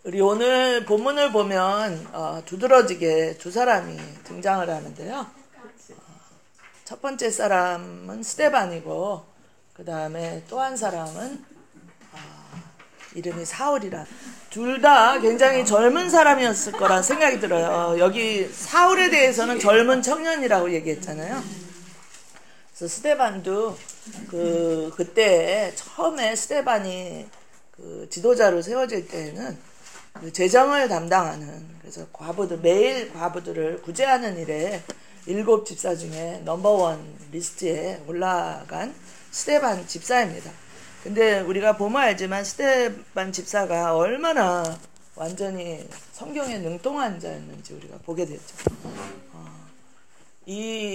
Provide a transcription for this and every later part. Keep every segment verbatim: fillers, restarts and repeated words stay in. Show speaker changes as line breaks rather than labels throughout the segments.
우리 오늘 본문을 보면 어, 두드러지게 두 사람이 등장을 하는데요. 어, 첫 번째 사람은 스데반이고 그 다음에 또 한 사람은 어, 이름이 사울이라. 둘 다 굉장히 젊은 사람이었을 거란 생각이 들어요. 여기 사울에 대해서는 젊은 청년이라고 얘기했잖아요. 그래서 스데반도 그 그때 처음에 스데반이 그 지도자로 세워질 때에는 그 재정을 담당하는, 그래서 과부들, 매일 과부들을 구제하는 일에 일곱 집사 중에 넘버원 리스트에 올라간 스데반 집사입니다. 근데 우리가 보면 알지만 스데반 집사가 얼마나 완전히 성경에 능통한 자였는지 우리가 보게 됐죠. 어, 이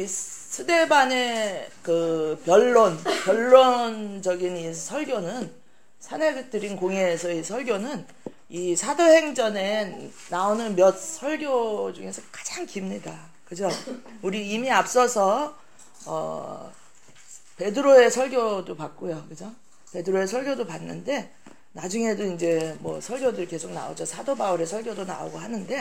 스데반의 그 변론, 변론적인 이 설교는, 사내들인 공예에서의 설교는 이 사도행전에 나오는 몇 설교 중에서 가장 깁니다. 그죠? 우리 이미 앞서서 어, 베드로의 설교도 봤고요. 그죠? 베드로의 설교도 봤는데 나중에도 이제 뭐 설교들 계속 나오죠. 사도 바울의 설교도 나오고 하는데,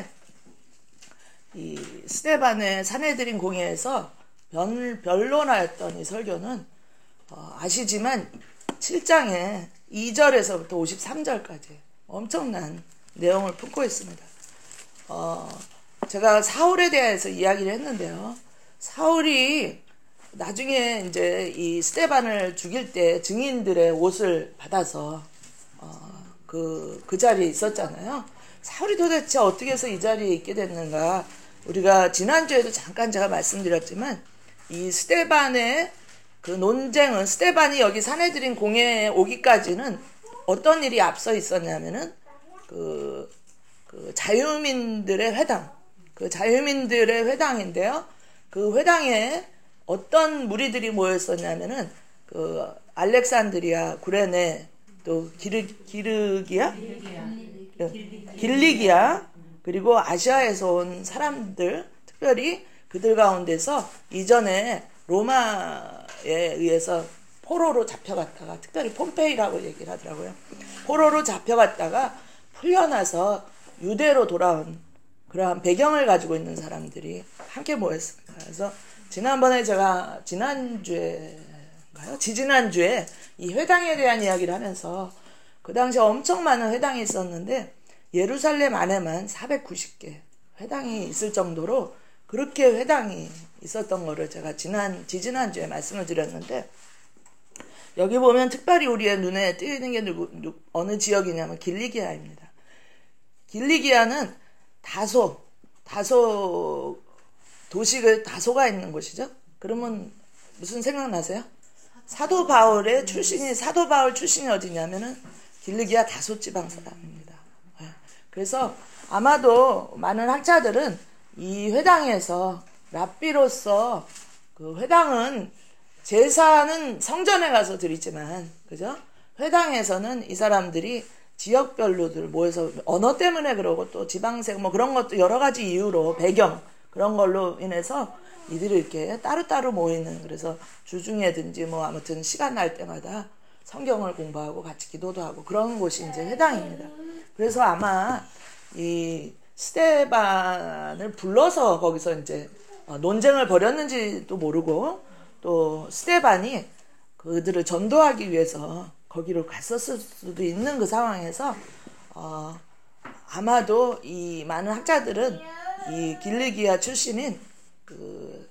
이 스데반의 사내들인 공예에서 변, 변론하였던 이 설교는 어, 아시지만 칠 장에 이 절에서부터 오십삼 절까지 엄청난 내용을 품고 있습니다. 어, 제가 사울에 대해서 이야기를 했는데요. 사울이 나중에 이제 이 스데반을 죽일 때 증인들의 옷을 받아서 어, 그, 그 자리에 있었잖아요. 사울이 도대체 어떻게 해서 이 자리에 있게 됐는가. 우리가 지난주에도 잠깐 제가 말씀드렸지만 이 스데반의 그 논쟁은, 스데반이 여기 사내들인 공회에 오기까지는 어떤 일이 앞서 있었냐면은 그, 그 자유민들의 회당, 그 자유민들의 회당인데요. 그 회당에 어떤 무리들이 모여 있었냐면은 그 알렉산드리아, 구레네, 또 기르 기르기야, 길리기아, 길리기아, 그리고 아시아에서 온 사람들, 특별히 그들 가운데서 이전에 로마에 의해서 포로로 잡혀갔다가, 특별히 폼페이라고 얘기를 하더라고요. 포로로 잡혀갔다가 풀려나서 유대로 돌아온 그러한 배경을 가지고 있는 사람들이 함께 모였습니다. 그래서 지난번에 제가 지난주에인가요? 지지난주에 이 회당에 대한 이야기를 하면서 그 당시에 엄청 많은 회당이 있었는데 예루살렘 안에만 사백구십 개 회당이 있을 정도로 그렇게 회당이 있었던 거를 제가 지난, 지지난주에 말씀을 드렸는데, 여기 보면 특별히 우리의 눈에 띄는 게 누구, 누, 어느 지역이냐면 길리기아입니다. 길리기아는 다소, 다소, 도시가 다소가 있는 곳이죠. 그러면 무슨 생각나세요? 사도 바울의 출신이, 사도 바울 출신이 어디냐면은 길리기아 다소 지방 사람입니다. 그래서 아마도 많은 학자들은 이 회당에서 랍비로서, 그 회당은 제사는 성전에 가서 드리지만, 그죠? 회당에서는 이 사람들이 지역별로들 모여서 언어 때문에 그러고 또 지방색 뭐 그런 것도 여러 가지 이유로 배경 그런 걸로 인해서 이들이 이렇게 따로따로 모이는, 그래서 주중에든지 뭐 아무튼 시간 날 때마다 성경을 공부하고 같이 기도도 하고 그런 곳이 이제 회당입니다. 그래서 아마 이 스데반을 불러서 거기서 이제 논쟁을 벌였는지도 모르고, 또 스데반이 그들을 전도하기 위해서 거기로 갔었을 수도 있는 그 상황에서 어, 아마도 이 많은 학자들은 이 길리기아 출신인 그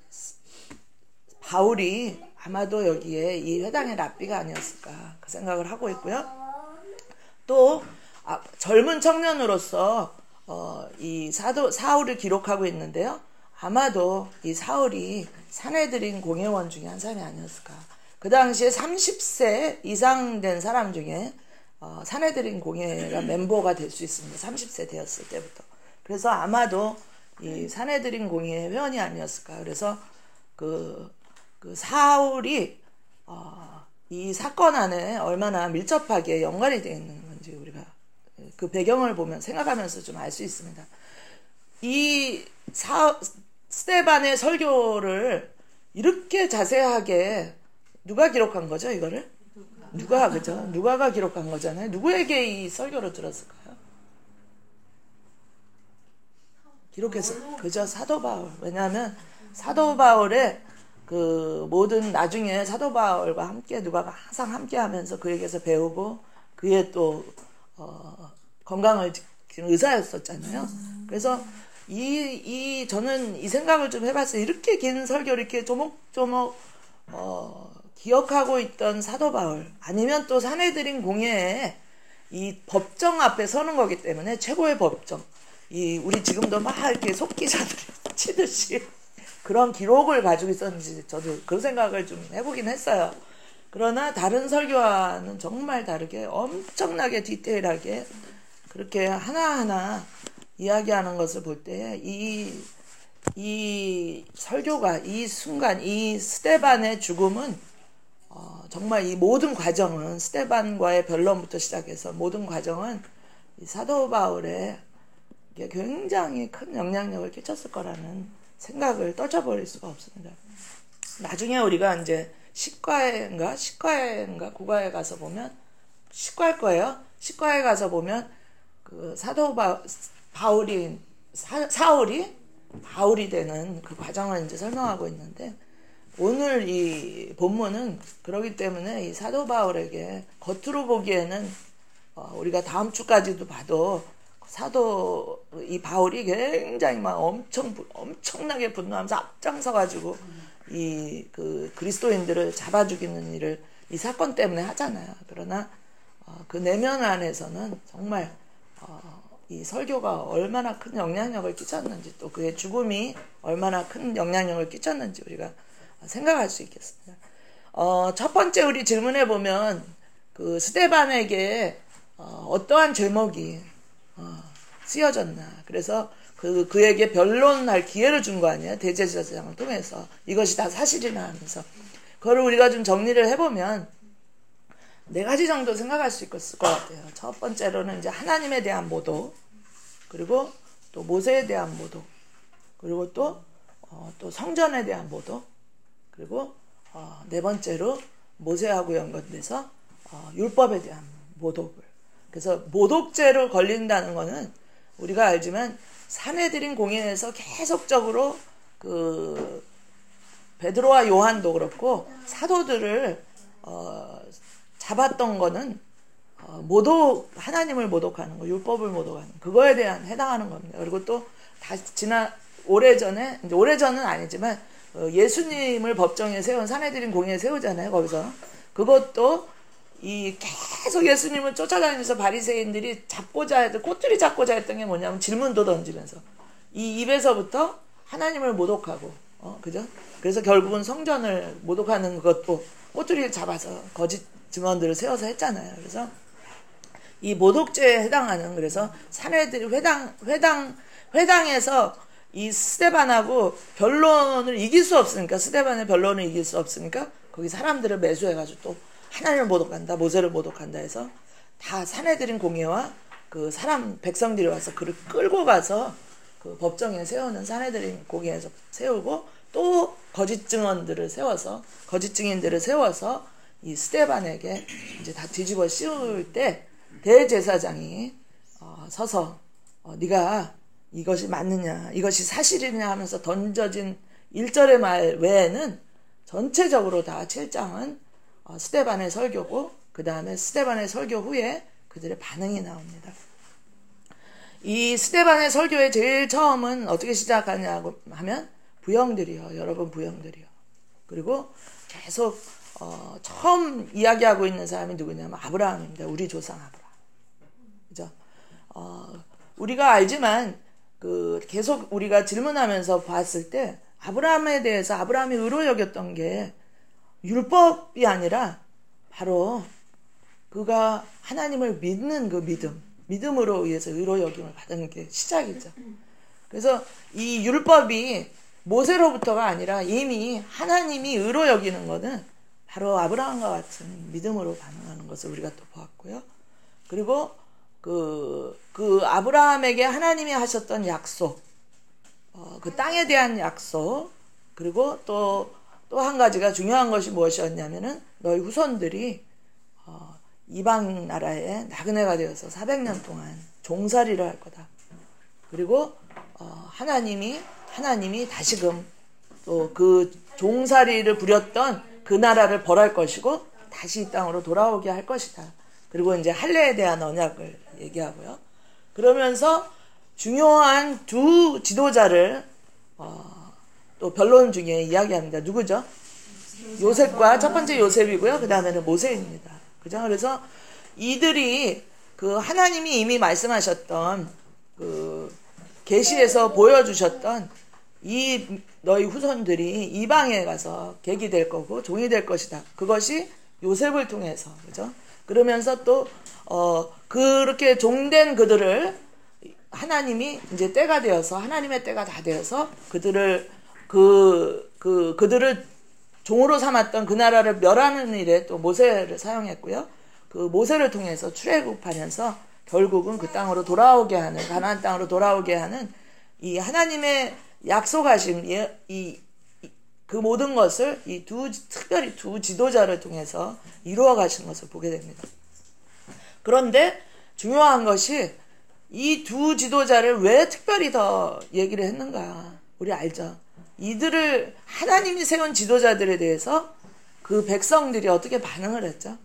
바울이 아마도 여기에 이 회당의 랍비가 아니었을까 그 생각을 하고 있고요. 또 아, 젊은 청년으로서 어, 이 사도 사울을 기록하고 있는데요. 아마도 이 사울이 사내들인 공회원 중에 한 사람이 아니었을까. 그 당시에 삼십 세 이상 된 사람 중에 어, 사내들인 공회가 멤버가 될 수 있습니다. 삼십 세 되었을 때부터. 그래서 아마도 이 사내들인 공회 회원이 아니었을까. 그래서 그, 그 사울이 어, 이 사건 안에 얼마나 밀접하게 연관이 되어 있는 건지 우리가 그 배경을 보면 생각하면서 좀 알 수 있습니다. 이 사, 스데반의 설교를 이렇게 자세하게 누가 기록한 거죠, 이거를? 누가, 그죠? 누가가 기록한 거잖아요. 누구에게 이 설교를 들었을까요? 기록했어. 그죠? 사도 바울. 왜냐하면 사도 바울의 그 모든 나중에 사도 바울과 함께 누가 항상 함께 하면서 그에게서 배우고 그의 또 어, 건강을 지키는 의사였었잖아요. 그래서 이, 이 저는 이 생각을 좀 해봤어요. 이렇게 긴 설교를 이렇게 조목조목 어, 기억하고 있던 사도 바울 아니면 또 사내들인 공회에 이 법정 앞에 서는 거기 때문에 최고의 법정 이 우리 지금도 막 이렇게 속기사들이 치듯이 그런 기록을 가지고 있었는지 저도 그 생각을 좀 해보긴 했어요. 그러나 다른 설교와는 정말 다르게 엄청나게 디테일하게 그렇게 하나하나 이야기하는 것을 볼 때 이 이 설교가 이 순간 이 스데반의 죽음은 어, 정말 이 모든 과정은 스데반과의 변론부터 시작해서 모든 과정은 이 사도 바울의 굉장히 큰 영향력을 끼쳤을 거라는 생각을 떨쳐버릴 수가 없습니다. 나중에 우리가 이제 시과인가 시과인가 국과에 가서 보면 시과일 거예요. 시과에 가서 보면 그 사도 바, 바울이 사, 사울이 바울이 되는 그 과정을 이제 설명하고 있는데 오늘 이 본문은 그러기 때문에 이 사도 바울에게 겉으로 보기에는 어, 우리가 다음 주까지도 봐도 사도 이 바울이 굉장히 막 엄청 엄청나게 분노하면서 앞장서 가지고 이 그 그리스도인들을 잡아 죽이는 일을 이 사건 때문에 하잖아요. 그러나 어, 그 내면 안에서는 정말 어, 이 설교가 얼마나 큰 영향력을 끼쳤는지 또 그의 죽음이 얼마나 큰 영향력을 끼쳤는지 우리가 생각할 수 있겠습니다. 어, 첫 번째 우리 질문해 보면 그 스데반에게 어, 어떠한 제목이 어, 쓰여졌나. 그래서 그 그에게 변론할 기회를 준 거 아니에요. 대제사장을 통해서 이것이 다 사실이나 하면서 그거를 우리가 좀 정리를 해보면 네 가지 정도 생각할 수 있을 것 같아요. 첫 번째로는 이제 하나님에 대한 모독, 그리고 또 모세에 대한 모독, 그리고 또, 어, 또 성전에 대한 모독, 그리고 어, 네 번째로 모세하고 연관돼서 어, 율법에 대한 모독을. 그래서 모독죄로 걸린다는 거는 우리가 알지만 사내들인 공회에서 계속적으로 그 베드로와 요한도 그렇고 사도들을 어, 잡았던 거는 어, 모독 하나님을 모독하는 거, 율법을 모독하는 그거에 대한 해당하는 겁니다. 그리고 또 다 지난 오래전에 이제 오래전은 아니지만 어, 예수님을 법정에 세운 사내들인 공회에 세우잖아요. 거기서 그것도 이 계속 예수님을 쫓아다니면서 바리새인들이 잡고자 했던 꼬투리 잡고자 했던 게 뭐냐면 질문도 던지면서 이 입에서부터 하나님을 모독하고 어 그죠? 그래서 결국은 성전을 모독하는 것도 꼬투리를 잡아서 거짓 증언들을 세워서 했잖아요. 그래서 이 모독죄에 해당하는 그래서 사내들이 회당 회당 회당에서 이 스데반하고 변론을 이길 수 없으니까 스데반의 변론을 이길 수 없으니까 거기 사람들을 매수해가지고 또 하나님을 모독한다, 모세를 모독한다 해서 다 사내들인 공회와 그 사람 백성들이 와서 그를 끌고 가서 그 법정에 세우는 사내들인 공회에서 세우고 또 거짓 증언들을 세워서 거짓 증인들을 세워서 이 스데반에게 이제 다 뒤집어 씌울 때 대제사장이 어, 서서 어, 네가 이것이 맞느냐, 이것이 사실이냐 하면서 던져진 일 절의 말 외에는 전체적으로 다 칠 장은 어, 스데반의 설교고 그 다음에 스데반의 설교 후에 그들의 반응이 나옵니다. 이 스데반의 설교의 제일 처음은 어떻게 시작하냐고 하면 부형들이요. 여러분 부형들이요. 그리고 계속 어, 처음 이야기하고 있는 사람이 누구냐면 아브라함입니다. 우리 조상 아브라함. 그죠? 어, 우리가 알지만 그 계속 우리가 질문하면서 봤을 때 아브라함에 대해서 아브라함이 의로 여겼던 게 율법이 아니라 바로 그가 하나님을 믿는 그 믿음, 믿음으로 의해서 의로 여김을 받은 게 시작이죠. 그래서 이 율법이 모세로부터가 아니라 이미 하나님이 의로 여기는 것은 바로 아브라함과 같은 믿음으로 반응하는 것을 우리가 또 보았고요. 그리고 그, 그 아브라함에게 하나님이 하셨던 약속, 어, 그 땅에 대한 약속, 그리고 또 또 한 가지가 중요한 것이 무엇이었냐면은 너희 후손들이 어, 이방 나라에 나그네가 되어서 사백 년 동안 종살이를 할 거다. 그리고 어, 하나님이 하나님이 다시금 또 그 종살이를 부렸던 그 나라를 벌할 것이고 다시 이 땅으로 돌아오게 할 것이다. 그리고 이제 할례에 대한 언약을 얘기하고요. 그러면서 중요한 두 지도자를 어, 또 변론 중에 이야기합니다. 누구죠? 요셉과 첫 번째 요셉이고요. 그 다음에는 모세입니다. 그죠? 그래서 이들이 그 하나님이 이미 말씀하셨던 그 계시에서 보여주셨던 이 너희 후손들이 이방에 가서 객이 될 거고 종이 될 것이다. 그것이 요셉을 통해서, 그죠? 그러면서 또 어 그렇게 종된 그들을 하나님이 이제 때가 되어서 하나님의 때가 다 되어서 그들을 그, 그 그들을 종으로 삼았던 그 나라를 멸하는 일에 또 모세를 사용했고요. 그 모세를 통해서 출애굽하면서 결국은 그 땅으로 돌아오게 하는, 가나안 땅으로 돌아오게 하는 이 하나님의 약속하신 이, 이, 그 모든 것을 이 두, 특별히 두 지도자를 통해서 이루어 가신 것을 보게 됩니다. 그런데 중요한 것이 이 두 지도자를 왜 특별히 더 얘기를 했는가? 우리 알죠? 이들을 하나님이 세운 지도자들에 대해서 그 백성들이 어떻게 반응을 했죠?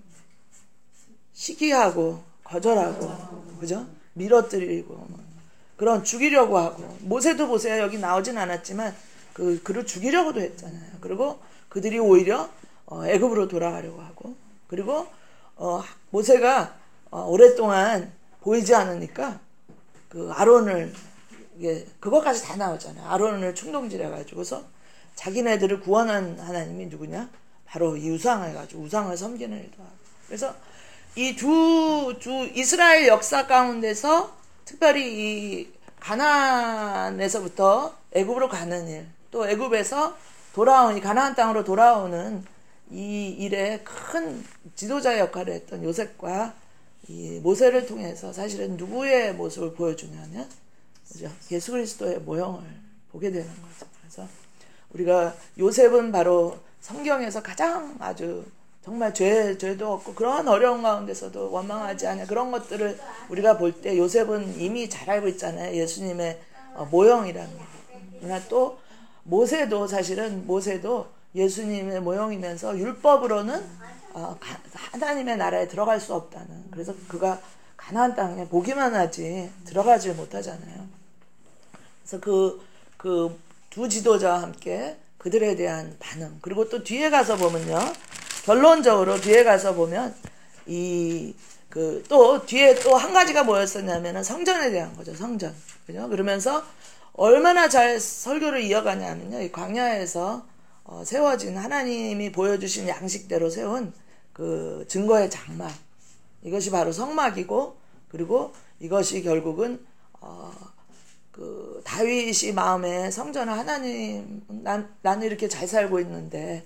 시기하고 거절하고, 그죠? 밀어뜨리고, 그런 죽이려고 하고, 모세도 보세요. 여기 나오진 않았지만 그 그를 죽이려고도 했잖아요. 그리고 그들이 오히려 어, 애굽으로 돌아가려고 하고, 그리고 어, 모세가 어, 오랫동안 보이지 않으니까 그 아론을, 예, 그것까지 다 나오잖아요. 아론을 충동질해가지고서 자기네들을 구원한 하나님이 누구냐? 바로 이 우상을 가지고 우상을 섬기는 일도 하고. 그래서 이 두, 두 이스라엘 역사 가운데서 특별히 이 가나안에서부터 애굽으로 가는 일, 또 애굽에서 돌아온 이 가나안 땅으로 돌아오는 이 일에 큰 지도자 역할을 했던 요셉과 이 모세를 통해서 사실은 누구의 모습을 보여주냐면, 그죠? 예수 그리스도의 모형을 보게 되는 거죠. 그래서 우리가 요셉은 바로 성경에서 가장 아주 정말 죄, 죄도 없고 그런 어려운 가운데서도 원망하지 않아, 그런 것들을 우리가 볼 때 요셉은 이미 잘 알고 있잖아요. 예수님의 어, 모형이라는 게. 그러나 또 모세도 사실은 모세도 예수님의 모형이면서 율법으로는 어, 가, 하나님의 나라에 들어갈 수 없다는, 그래서 그가 가나안 땅에 보기만 하지 들어가지 못하잖아요. 그래서 그, 그 두 지도자와 함께 그들에 대한 반응, 그리고 또 뒤에 가서 보면요, 결론적으로 뒤에 가서 보면 이 그 또 뒤에 또 한 가지가 뭐였었냐면은 성전에 대한 거죠. 성전. 그죠? 그러면서 얼마나 잘 설교를 이어가냐면요, 이 광야에서 어, 세워진 하나님이 보여주신 양식대로 세운 그 증거의 장막, 이것이 바로 성막이고, 그리고 이것이 결국은 어, 그 다윗이 마음에 성전을, 하나님, 난, 나는 이렇게 잘 살고 있는데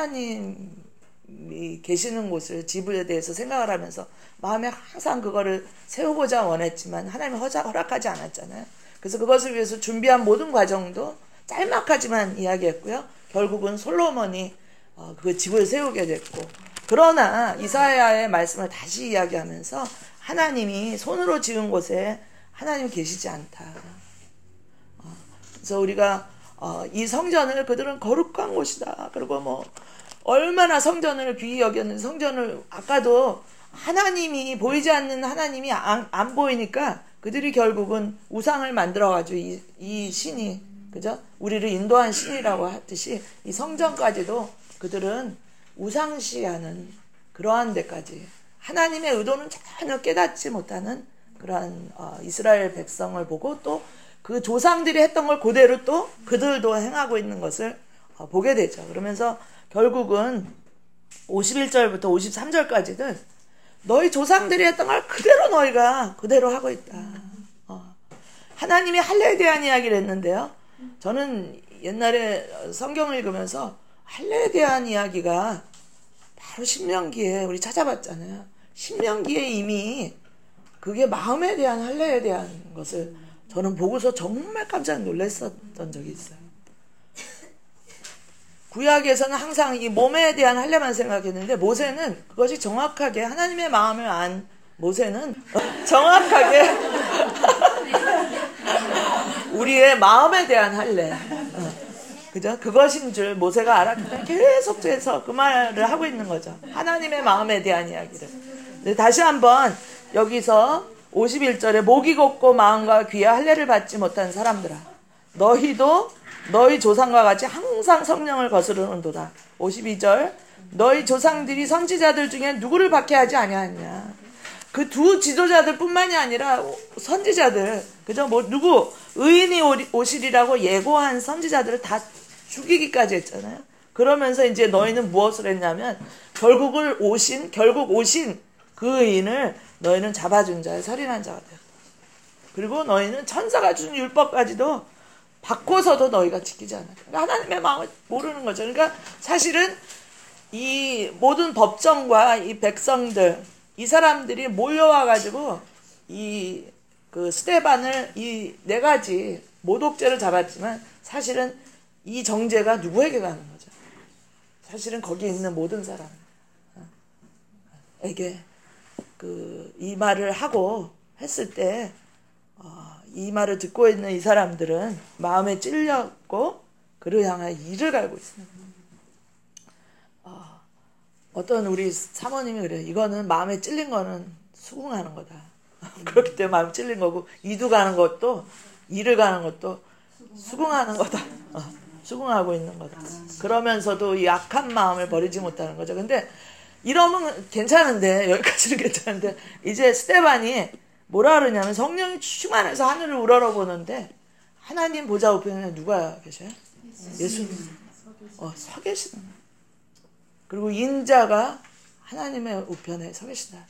하나님이 계시는 곳을, 집에 대해서 생각을 하면서 마음에 항상 그거를 세우고자 원했지만 하나님이 허자, 허락하지 않았잖아요. 그래서 그것을 위해서 준비한 모든 과정도 짤막하지만 이야기했고요. 결국은 솔로몬이 어, 그 집을 세우게 됐고, 그러나 이사야의 말씀을 다시 이야기하면서 하나님이 손으로 지은 곳에 하나님이 계시지 않다. 어, 그래서 우리가 어, 이 성전을 그들은 거룩한 곳이다. 그리고 뭐 얼마나 성전을 귀히 여겼는지, 성전을 아까도 하나님이 보이지 않는 하나님이 안, 안 보이니까 그들이 결국은 우상을 만들어가지고 이, 이 신이, 그죠? 우리를 인도한 신이라고 하듯이 이 성전까지도 그들은 우상시하는 그러한 데까지, 하나님의 의도는 전혀 깨닫지 못하는 그러한 어, 이스라엘 백성을 보고 또 그 조상들이 했던 걸 그대로 또 그들도 행하고 있는 것을 어, 보게 되죠. 그러면서 결국은 오십일 절부터 오십삼 절까지는 너희 조상들이 했던 걸 그대로 너희가 그대로 하고 있다. 어. 하나님이 할례에 대한 이야기를 했는데요, 저는 옛날에 성경을 읽으면서 할례에 대한 이야기가 바로 신명기에 우리 찾아봤잖아요. 신명기에 이미 그게 마음에 대한 할례에 대한 것을 저는 보고서 정말 깜짝 놀랐었던 적이 있어요. 구약에서는 항상 이 몸에 대한 할례만 생각했는데 모세는 그것이 정확하게 하나님의 마음을 안 모세는 정확하게 우리 우리의 마음에 대한 할례. 어. 그죠? 그것인 줄 모세가 알았기 때문에 계속해서 그 말을 하고 있는 거죠. 하나님의 마음에 대한 이야기를. 네, 다시 한번 여기서 오십일 절에 목이 곱고 마음과 귀에 할례를 받지 못한 사람들아, 너희도 너희 조상과 같이 항상 성령을 거스르는도다. 오십이 절, 너희 조상들이 선지자들 중에 누구를 박해하지 아니하느냐. 그 두 지도자들 뿐만이 아니라 선지자들, 그죠? 뭐 누구 의인이 오시리라고 예고한 선지자들을 다 죽이기까지 했잖아요. 그러면서 이제 너희는 무엇을 했냐면 결국을 오신 결국 오신 그 의인을 너희는 잡아준 자의 살인한 자가 되었다. 그리고 너희는 천사가 준 율법까지도 바꿔서도 너희가 지키지 않았다. 그러니까 하나님의 마음을 모르는 거죠. 그러니까 사실은 이 모든 법정과 이 백성들, 이 사람들이 몰려와가지고 이 그 스데반을 이 네 가지 모독죄를 잡았지만 사실은 이 정죄가 누구에게 가는 거죠? 사실은 거기 있는 모든 사람에게 그 이 말을 하고 했을 때 이 어, 말을 듣고 있는 이 사람들은 마음에 찔렸고 그를 향하여 이를 갈고 있습니다. 어, 어떤 우리 사모님이 그래요. 이거는 마음에 찔린 거는 수긍하는 거다. 그렇기 때문에 마음에 찔린 거고 이도 가는 것도 이를 가는 것도 수긍하는 거다. 어, 수긍하고 있는 거다. 그러면서도 이 악한 마음을 버리지 못하는 거죠. 근데 이러면 괜찮은데, 여기까지는 괜찮은데 이제 스데반이 뭐라 그러냐면 성령이 충만해서 하늘을 우러러보는데 하나님 보좌 우편에 누가 계셔요? 예수님. 어, 서 계시는. 그리고 인자가 하나님의 우편에 서 계시다.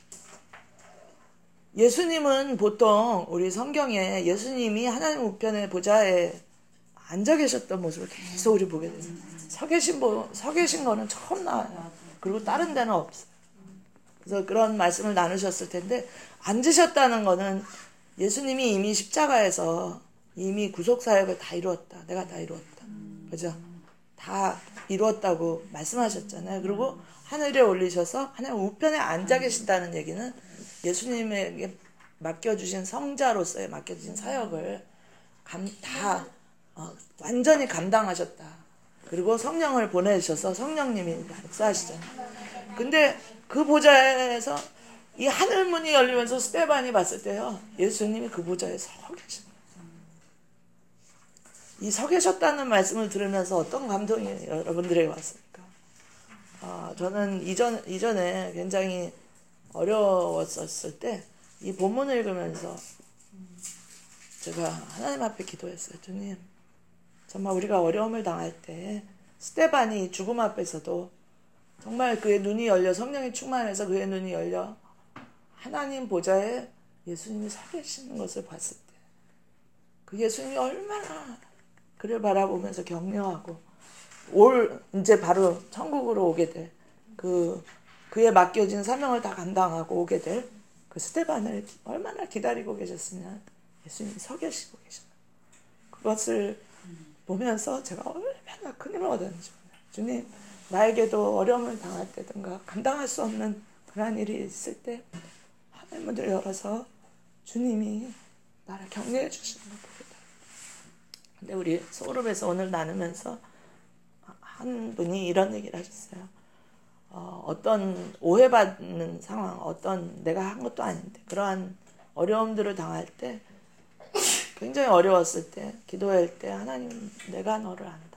예수님은 보통 우리 성경에 예수님이 하나님 우편의 보좌에 앉아 계셨던 모습을 계속 우리 보게 돼요. 서 계신, 서 계신 거는 처음 나와요. 그리고 다른 데는 없어요. 그래서 그런 말씀을 나누셨을 텐데, 앉으셨다는 거는 예수님이 이미 십자가에서 이미 구속사역을 다 이루었다. 내가 다 이루었다. 그죠? 다 이루었다고 말씀하셨잖아요. 그리고 하늘에 올리셔서 하나님 우편에 앉아 계신다는 얘기는 예수님에게 맡겨주신 성자로서의 맡겨주신 사역을 감, 다 어, 완전히 감당하셨다. 그리고 성령을 보내주셔서 성령님이 역사하시잖아요. 근데 그 보좌에서 이 하늘문이 열리면서 스데반이 봤을 때요, 예수님이 그 보좌에 서 계신 거예요. 이 서 계셨다는 말씀을 들으면서 어떤 감동이 여러분들에게 왔습니까? 어, 저는 이전, 이전에 굉장히 어려웠었을 때 이 본문을 읽으면서 제가 하나님 앞에 기도했어요. 주님, 정말 우리가 어려움을 당할 때 스데반이 죽음 앞에서도 정말 그의 눈이 열려, 성령이 충만해서 그의 눈이 열려 하나님 보좌에 예수님이 서 계시는 것을 봤을 때 그 예수님이 얼마나 그를 바라보면서 격려하고 올 이제 바로 천국으로 오게 될 그 그의 맡겨진 사명을 다 감당하고 오게 될 그 스데반을 얼마나 기다리고 계셨으면 예수님이 서 계시고 계셨나. 그것을 보면서 제가 얼마나 큰 힘을 얻었는지 몰라요. 주님, 나에게도 어려움을 당할 때든가 감당할 수 없는 그러한 일이 있을 때 하늘 문을 열어서 주님이 나를 격려해 주시는 걸 보게 돼요. 근데 우리 소그룹에서 오늘 나누면서 한 분이 이런 얘기를 하셨어요. 어, 어떤 오해받는 상황, 어떤 내가 한 것도 아닌데 그러한 어려움들을 당할 때, 굉장히 어려웠을 때, 기도할 때 하나님, 내가 너를 안다.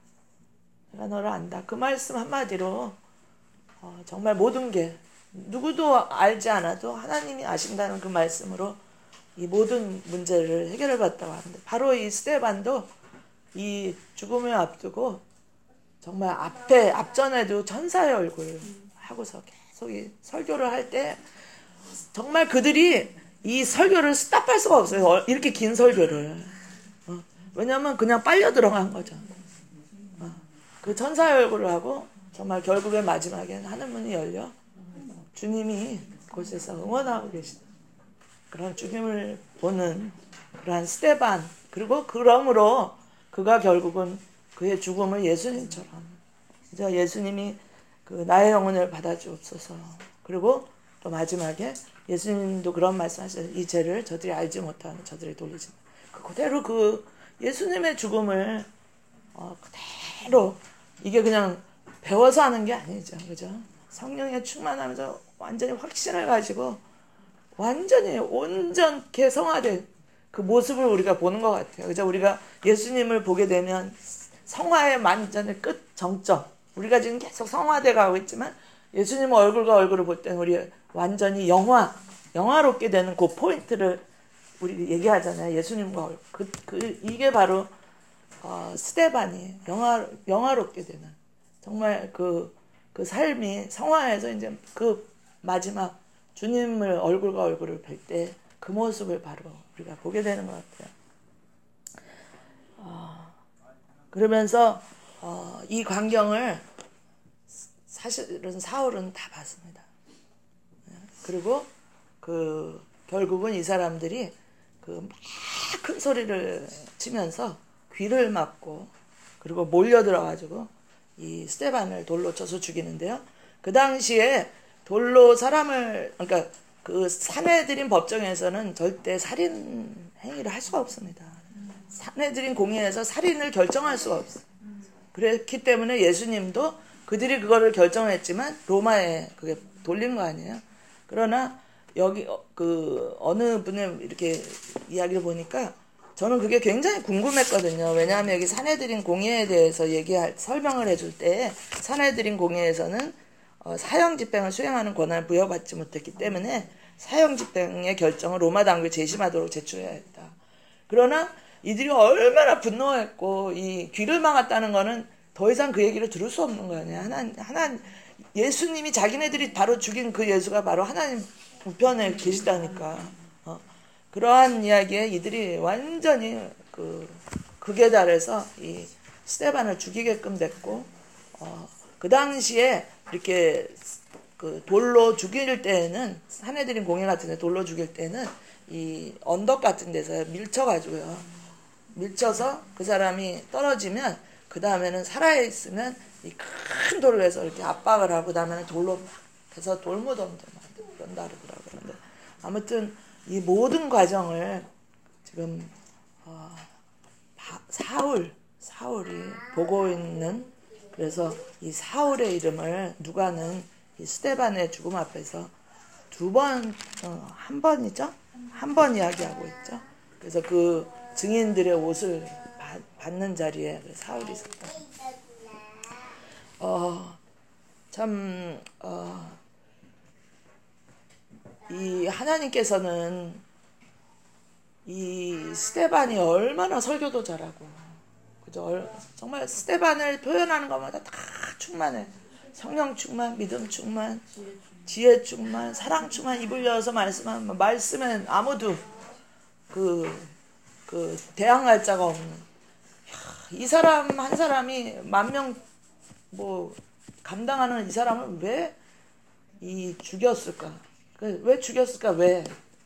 내가 너를 안다. 그 말씀 한마디로 어, 정말 모든 게 누구도 알지 않아도 하나님이 아신다는 그 말씀으로 이 모든 문제를 해결해 봤다고 하는데, 바로 이 스데반도 이 죽음을 앞두고 정말 앞에 앞전에도 천사의 얼굴 하고서 계속 이 설교를 할 때 정말 그들이 이 설교를 스탑할 수가 없어요. 이렇게 긴 설교를. 어, 왜냐면 그냥 빨려 들어간 거죠. 어, 그 천사의 얼굴을 하고 정말 결국에 마지막에는 하늘문이 열려 주님이 그곳에서 응원하고 계시다. 그런 주님을 보는 그러한 스데반, 그리고 그러므로 그가 결국은 그의 죽음을 예수님처럼, 이제 예수님이 그 나의 영혼을 받아주옵소서. 그리고 또 마지막에 예수님도 그런 말씀하셨어요. 이 죄를 저들이 알지 못하는 저들이 돌리지 마. 그대로 그 예수님의 죽음을 어, 그대로 이게 그냥 배워서 하는 게 아니죠. 그죠? 성령에 충만하면서 완전히 확신을 가지고 완전히 온전케 성화된 그 모습을 우리가 보는 것 같아요. 그죠? 우리가 예수님을 보게 되면 성화의 완전히 끝 정점. 우리가 지금 계속 성화돼 가고 있지만 예수님 얼굴과 얼굴을 볼 때는 우리 완전히 영화, 영화롭게 되는 그 포인트를 우리 얘기하잖아요. 예수님과 얼굴. 그, 그, 이게 바로, 어, 스데반이 영화, 영화롭게 되는. 정말 그, 그 삶이 성화에서 이제 그 마지막 주님을 얼굴과 얼굴을 뵐 때 그 모습을 바로 우리가 보게 되는 것 같아요. 어, 그러면서, 어, 이 광경을 사실은 사울은 다 봤습니다. 그리고 그 결국은 이 사람들이 그 막 큰 소리를 치면서 귀를 막고 그리고 몰려들어가지고 이 스데반을 돌로 쳐서 죽이는데요. 그 당시에 돌로 사람을 그러니까 그 사내들인 법정에서는 절대 살인 행위를 할 수가 없습니다. 사내들인 공의에서 살인을 결정할 수가 없어요. 그렇기 때문에 예수님도 그들이 그거를 결정했지만 로마에 그게 돌린 거 아니에요. 그러나 여기 그 어느 분의 이렇게 이야기를 보니까 저는 그게 굉장히 궁금했거든요. 왜냐하면 여기 사내들인 공의에 대해서 얘기할 설명을 해줄 때 사내들인 공의에서는 어, 사형 집행을 수행하는 권한을 부여받지 못했기 때문에 사형 집행의 결정을 로마 당국에 재심하도록 제출해야 했다. 그러나 이들이 얼마나 분노했고 이 귀를 막았다는 거는 더 이상 그 얘기를 들을 수 없는 거 아니야. 하나님, 하나님, 예수님이 자기네들이 바로 죽인 그 예수가 바로 하나님 우편에 계시다니까. 어. 그러한 이야기에 이들이 완전히 그 극에 달해서 이 스데반을 죽이게끔 됐고, 어, 그 당시에 이렇게 그 돌로 죽일 때에는 사내들인 공예 같은 데 돌로 죽일 때는 이 언덕 같은 데서 밀쳐가지고요. 밀쳐서 그 사람이 떨어지면 그 다음에는 살아있으면 이 큰 돌로 해서 이렇게 압박을 하고 그 다음에는 돌로 해서 돌무덤도 만들고 그런다 그러더라고요. 그런데 아무튼 이 모든 과정을 지금 어, 사울, 사울이 보고 있는 그래서 이 사울의 이름을 누가는 이 스데반의 죽음 앞에서 두 번, 어, 한 번이죠? 한 번 이야기하고 있죠. 그래서 그 증인들의 옷을 받, 받는 자리에 사울이 있었다. 어, 참, 어, 이 하나님께서는 이 스데반이 얼마나 설교도 잘하고, 그죠? 정말 스데반을 표현하는 것마다 다 충만해. 성령 충만, 믿음 충만, 지혜 충만, 사랑 충만, 입을 열어서 말씀하면, 말씀엔 아무도 그, 그, 대항할 자가 없는. 이 사람 한 사람이 만 명 뭐 감당하는 이 사람을 왜 이 죽였을까? 왜 죽였을까? 왜?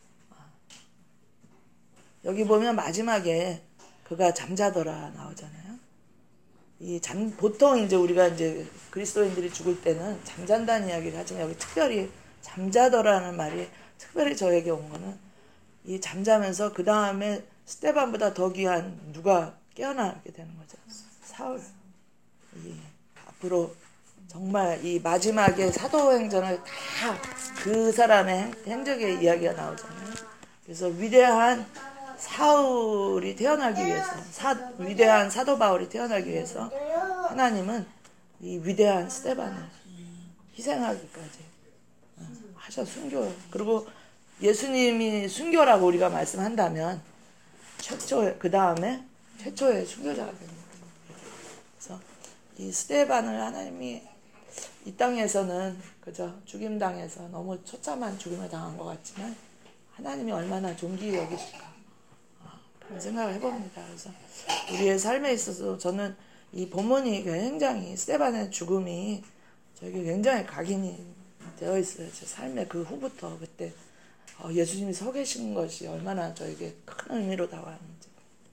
여기 보면 마지막에 그가 잠자더라 나오잖아요. 이 잠, 보통 이제 우리가 이제 그리스도인들이 죽을 때는 잠잔다는 이야기를 하지만 여기 특별히 잠자더라는 말이 특별히 저에게 온 거는 이 잠자면서 그 다음에 스데반보다 더 귀한 누가 깨어나게 되는 거죠. 사울. 이 앞으로 정말 이 마지막에 사도행전을 다 그 사람의 행적의 이야기가 나오잖아요. 그래서 위대한 사울이 태어나기 위해서, 사, 위대한 사도 바울이 태어나기 위해서 하나님은 이 위대한 스데반을 희생하기까지 하셔 순교. 그리고 예수님이 순교라고 우리가 말씀한다면 최초의 그 다음에 최초의 순교자가 됩니다. 그래서 이 스데반을 하나님이 이 땅에서는 그저 죽임 당해서 너무 처참한 죽임을 당한 것 같지만 하나님이 얼마나 존귀히 여기실까 그런 생각을 해봅니다. 그래서 우리의 삶에 있어서 저는 이 본문이 굉장히 스데반의 죽음이 저에게 굉장히 각인이 되어 있어요. 제 삶의 그 후부터 그때 예수님이 서 계신 것이 얼마나 저에게 큰 의미로 다가왔는지.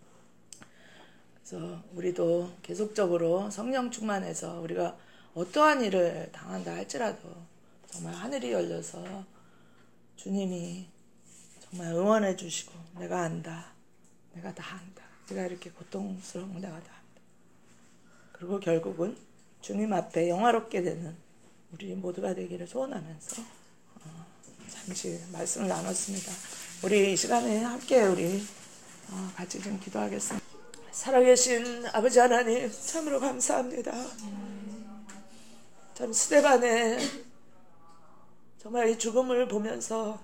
그래서 우리도 계속적으로 성령 충만해서 우리가 어떠한 일을 당한다 할지라도 정말 하늘이 열려서 주님이 정말 응원해 주시고 내가 안다. 내가 다 안다. 우리가 이렇게 고통스러운 데가 다. 그리고 결국은 주님 앞에 영화롭게 되는 우리 모두가 되기를 소원하면서 어, 잠시 말씀을 나눴습니다. 우리 이 시간에 함께 우리 어, 같이 좀 기도하겠습니다. 살아계신 아버지 하나님, 참으로 감사합니다. 참 스데반의 정말 이 죽음을 보면서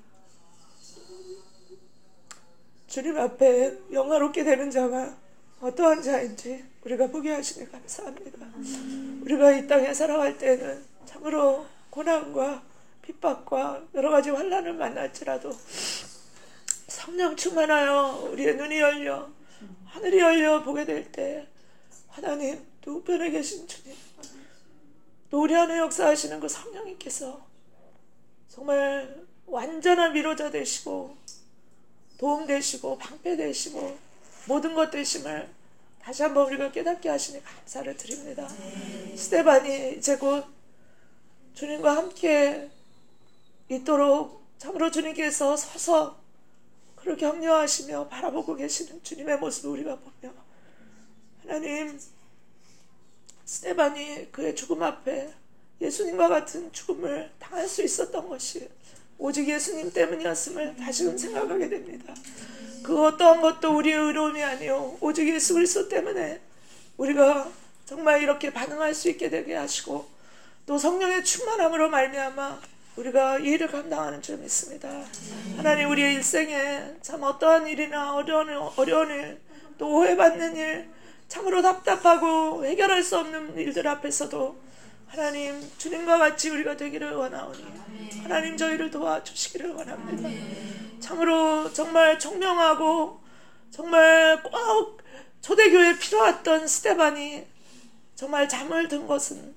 주님 앞에 영화롭게 되는 자가 어떠한 자인지 우리가 보게 하시니 감사합니다. 우리가 이 땅에 살아갈 때는 참으로 고난과 핍박과 여러 가지 환난을 만날지라도 성령 충만하여 우리의 눈이 열려 하늘이 열려 보게 될 때 하나님 또 우편에 계신 주님, 또 우리 안에 역사하시는 그 성령님께서 정말 완전한 위로자 되시고 도움 되시고 방패 되시고 모든 것 되심을 다시 한번 우리가 깨닫게 하시니 감사를 드립니다. 스데반이 이제 곧 주님과 함께 있도록 참으로 주님께서 서서 그를 격려하시며 바라보고 계시는 주님의 모습을 우리가 보며 하나님, 스데반이 그의 죽음 앞에 예수님과 같은 죽음을 당할 수 있었던 것이 오직 예수님 때문이었음을 다시금 생각하게 됩니다. 그 어떠한 것도 우리의 의로움이 아니요 오직 예수 그리스도 때문에 우리가 정말 이렇게 반응할 수 있게 되게 하시고 또 성령의 충만함으로 말미암아 우리가 이 일을 감당하는 줄 믿습니다. 하나님, 우리의 일생에 참 어떠한 일이나 어려운, 어려운 일, 또 오해받는 일, 참으로 답답하고 해결할 수 없는 일들 앞에서도 하나님, 주님과 같이 우리가 되기를 원하오니 하나님, 저희를 도와주시기를 원합니다. 참으로 정말 총명하고 정말 꼭 초대교회에 필요했던 스데반이 정말 잠을 든 것은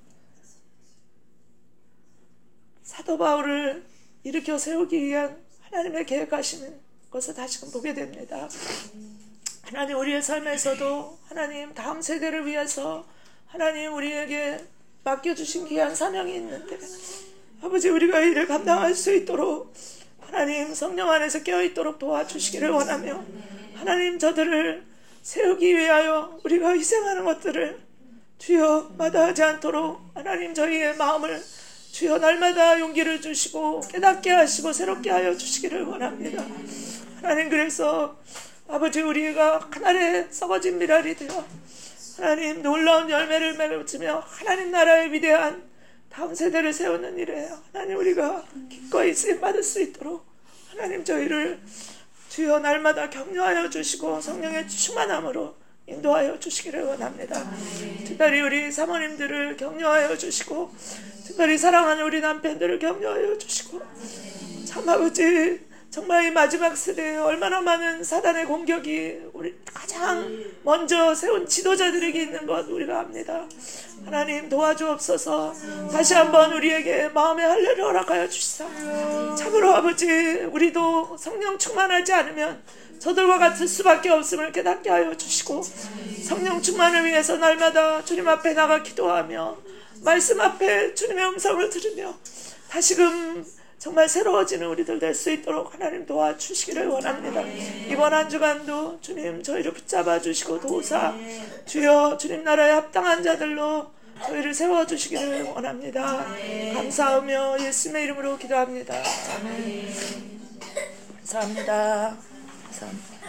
사도 바울을 일으켜 세우기 위한 하나님의 계획하시는 것을 다시금 보게 됩니다. 하나님, 우리의 삶에서도 하나님 다음 세대를 위해서 하나님 우리에게 맡겨주신 귀한 사명이 있는데 아버지, 우리가 이를 감당할 수 있도록 하나님 성령 안에서 깨어있도록 도와주시기를 원하며 하나님, 저들을 세우기 위하여 우리가 희생하는 것들을 주여 마다하지 않도록 하나님 저희의 마음을 주여 날마다 용기를 주시고 깨닫게 하시고 새롭게 하여 주시기를 원합니다. 하나님, 그래서 아버지, 우리가 하늘에 썩어진 미랄이 되어 하나님 놀라운 열매를 맺으며 하나님 나라의 위대한 다음 세대를 세우는 일에 하나님 우리가 기꺼이 쓰임받을 수 있도록 하나님 저희를 주여 날마다 격려하여 주시고 성령의 충만함으로 인도하여 주시기를 원합니다. 특별히 우리 사모님들을 격려하여 주시고 특별히 사랑하는 우리 남편들을 격려하여 주시고 참 아버지, 정말 이 마지막 세대에 얼마나 많은 사단의 공격이 우리 가장 먼저 세운 지도자들에게 있는 것 우리가 압니다. 하나님, 도와주옵소서. 다시 한번 우리에게 마음의 할례를 허락하여 주시사 참으로 아버지, 우리도 성령 충만하지 않으면 저들과 같을 수밖에 없음을 깨닫게 하여 주시고 성령 충만을 위해서 날마다 주님 앞에 나가 기도하며 말씀 앞에 주님의 음성을 들으며 다시금 정말 새로워지는 우리들 될 수 있도록 하나님 도와주시기를 원합니다. 이번 한 주간도 주님 저희를 붙잡아 주시고 도우사 주여 주님 나라에 합당한 자들로 저희를 세워주시기를 원합니다. 감사하며 예수님의 이름으로 기도합니다. 감사합니다. 감사합니다.